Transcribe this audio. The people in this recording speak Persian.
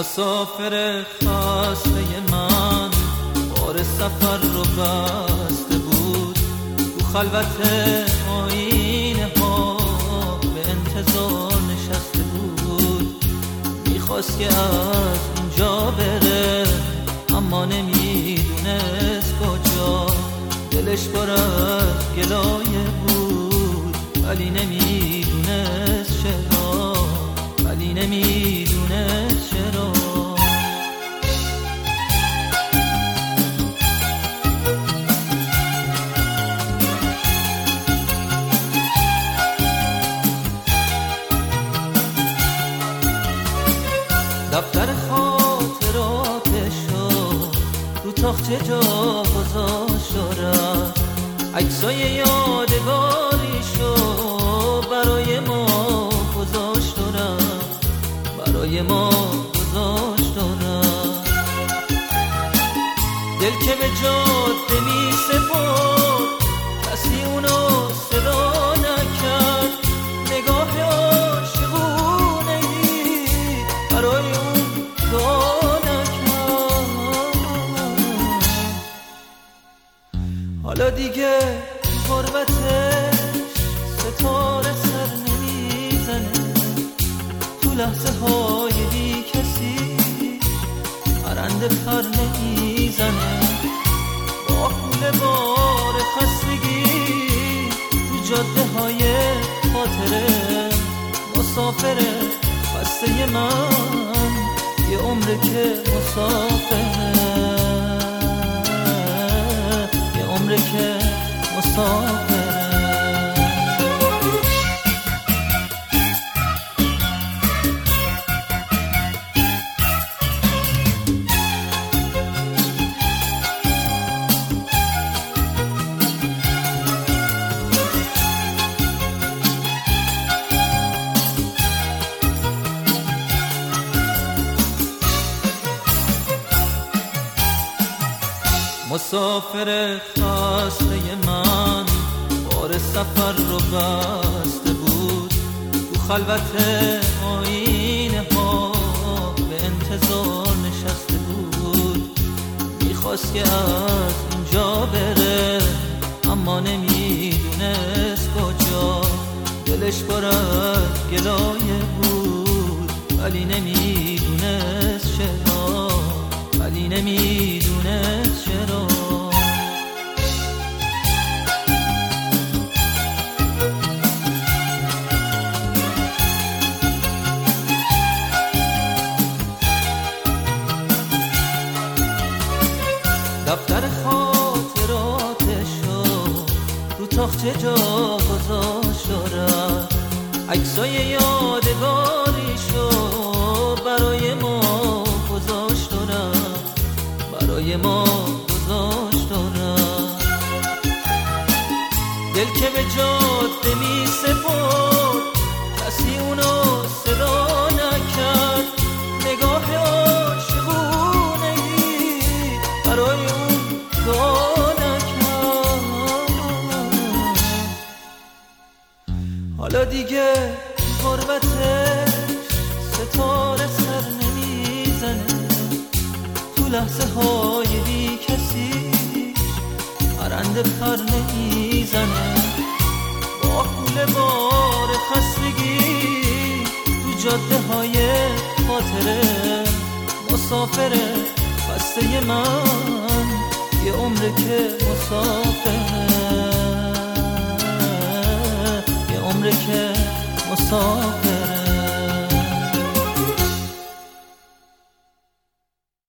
مسافر خسته من بار سفر رو بسته بود، تو خلوت آینه ها به انتظار نشسته بود. میخواست که از اینجا بره اما نمیدونست کجا، دلش پر از گلایه بود ولی نمیدونست چرا، ولی نمیدونست چرا. دفتر خاطراتشو رو تاخچه جا گذاشت دارم، عکسای یادگاریشو برای ما گذاشت دارم، برای ما گذاشت دارم. دل که به جاده می سپرد کسی اونو صدا نکرد، نگاه عاشقونه‌ای برای اون دعا نکرد. حالا دیگه غربتش ستاره سر نمیزنه، تو لحظه های بی کسی پرنده پر نمیزنه. با کوله بار خستگی تو جاده های خاطره مسافره خسته من، یه عمره که مسافره، یه عمره که مسافره. مسافر خسته من بار سفر رو بسته بود، تو خلوت آینه ها به انتظار نشسته بود. میخواست که از اینجا بره اما نمیدونست کجا، دلش پر از گلایه بود ولی نمیدونست چرا، ولی نمیدونست چرا. دفتر خاطراتشو رو تاخچه جا گذاشت دارم، عکسای یادگاریشو برای ما گذاشت دارم، برای ما گذاشت دارم. دل که به جاده می سپرد کسی اونو صدا نکرد، نگاه عاشقونه‌ای برای اون دعا نکرد. حالا دیگه غربتش ستاره سر نمیزنه، تو لحظه های بی کسی پرنده پر نمیزنه. با کوله بار خستگی تو جاده های خاطره مسافره خسته من، یه عمره که مسافره، یه عمره که مسافره.